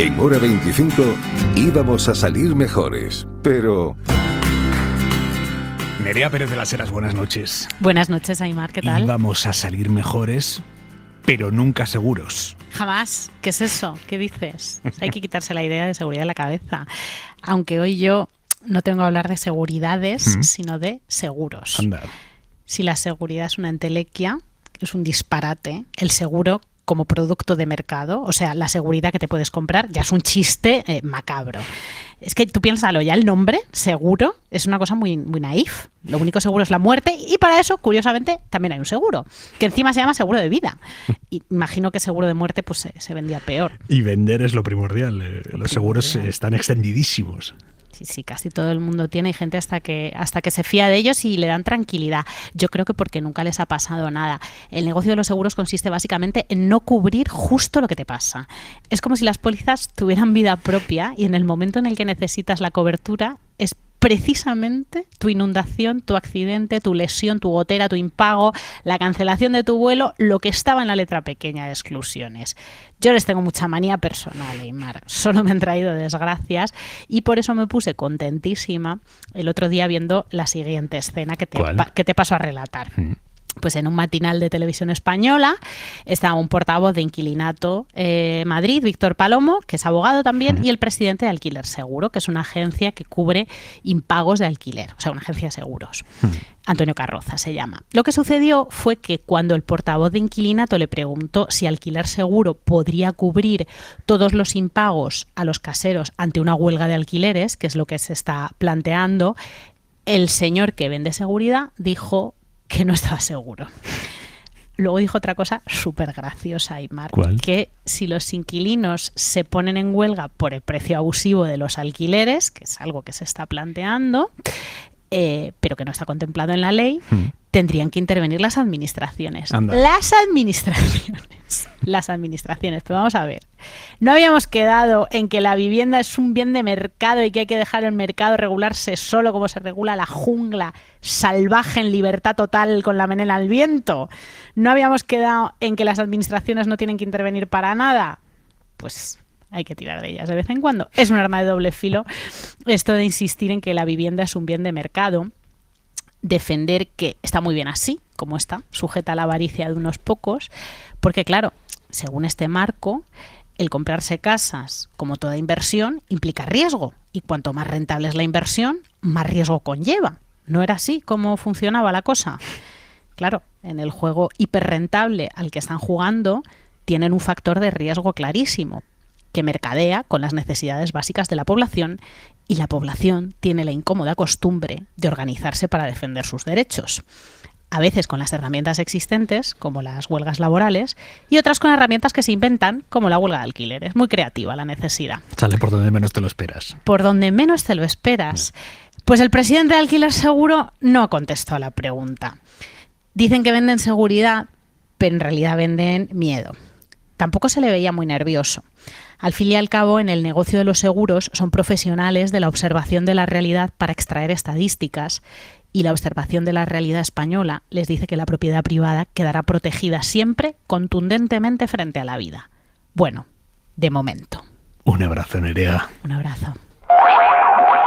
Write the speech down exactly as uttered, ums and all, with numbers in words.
En Hora veinticinco íbamos a salir mejores, pero... Nerea Pérez de las Heras, buenas noches. Buenas noches, Aimar, ¿qué tal? Íbamos a salir mejores, pero nunca seguros. Jamás. ¿Qué es eso? ¿Qué dices? O sea, hay que quitarse la idea de seguridad de la cabeza. Aunque hoy yo no tengo que hablar de seguridades, ¿Mm? sino de seguros. Anda. Si la seguridad es una entelequia, es un disparate, el seguro como producto de mercado, o sea, la seguridad que te puedes comprar, ya es un chiste eh, macabro. Es que tú piénsalo, ya el nombre, seguro, es una cosa muy, muy naif. Lo único seguro es la muerte y para eso, curiosamente, también hay un seguro, que encima se llama seguro de vida. Y imagino que seguro de muerte pues se, se vendía peor. Y vender es lo primordial, eh, los seguros están extendidísimos. Sí, sí, casi todo el mundo tiene, hay gente hasta que, hasta que se fía de ellos y le dan tranquilidad. Yo creo que porque nunca les ha pasado nada. El negocio de los seguros consiste básicamente en no cubrir justo lo que te pasa. Es como si las pólizas tuvieran vida propia y en el momento en el que necesitas la cobertura es precisamente tu inundación, tu accidente, tu lesión, tu gotera, tu impago, la cancelación de tu vuelo, lo que estaba en la letra pequeña de exclusiones. Yo les tengo mucha manía personal, Aimar. Solo me han traído desgracias y por eso me puse contentísima el otro día viendo la siguiente escena que te, pa- que te paso a relatar. ¿Mm? Pues en un matinal de televisión española estaba un portavoz de Inquilinato eh, Madrid, Víctor Palomo, que es abogado también, uh-huh. y el presidente de Alquiler Seguro, que es una agencia que cubre impagos de alquiler, o sea, una agencia de seguros. Uh-huh. Antonio Carroza se llama. Lo que sucedió fue que cuando el portavoz de Inquilinato le preguntó si Alquiler Seguro podría cubrir todos los impagos a los caseros ante una huelga de alquileres, que es lo que se está planteando, el señor que vende seguridad dijo que no estaba seguro. Luego dijo otra cosa súper graciosa, Aimar, que si los inquilinos se ponen en huelga por el precio abusivo de los alquileres, que es algo que se está planteando, eh, pero que no está contemplado en la ley, mm. tendrían que intervenir las administraciones. Anda. Las administraciones. Las administraciones. Pero vamos a ver. ¿No habíamos quedado en que la vivienda es un bien de mercado y que hay que dejar el mercado regularse solo como se regula la jungla salvaje en libertad total con la melena al viento? ¿No habíamos quedado en que las administraciones no tienen que intervenir para nada? Pues hay que tirar de ellas de vez en cuando. Es un arma de doble filo esto de insistir en que la vivienda es un bien de mercado, defender que está muy bien así, como está, sujeta a la avaricia de unos pocos, porque claro, según este marco, el comprarse casas, como toda inversión, implica riesgo, y cuanto más rentable es la inversión, más riesgo conlleva. ¿No era así como funcionaba la cosa? Claro, en el juego hiperrentable al que están jugando, tienen un factor de riesgo clarísimo, que mercadea con las necesidades básicas de la población y la población tiene la incómoda costumbre de organizarse para defender sus derechos. A veces con las herramientas existentes, como las huelgas laborales, y otras con herramientas que se inventan, como la huelga de alquiler. Es muy creativa la necesidad. Sale por donde menos te lo esperas. Por donde menos te lo esperas. Pues el presidente de Alquiler Seguro no contestó a la pregunta. Dicen que venden seguridad, pero en realidad venden miedo. Tampoco se le veía muy nervioso. Al fin y al cabo, en el negocio de los seguros son profesionales de la observación de la realidad para extraer estadísticas y la observación de la realidad española les dice que la propiedad privada quedará protegida siempre contundentemente frente a la vida. Bueno, de momento. Un abrazo, Nerea. Un abrazo.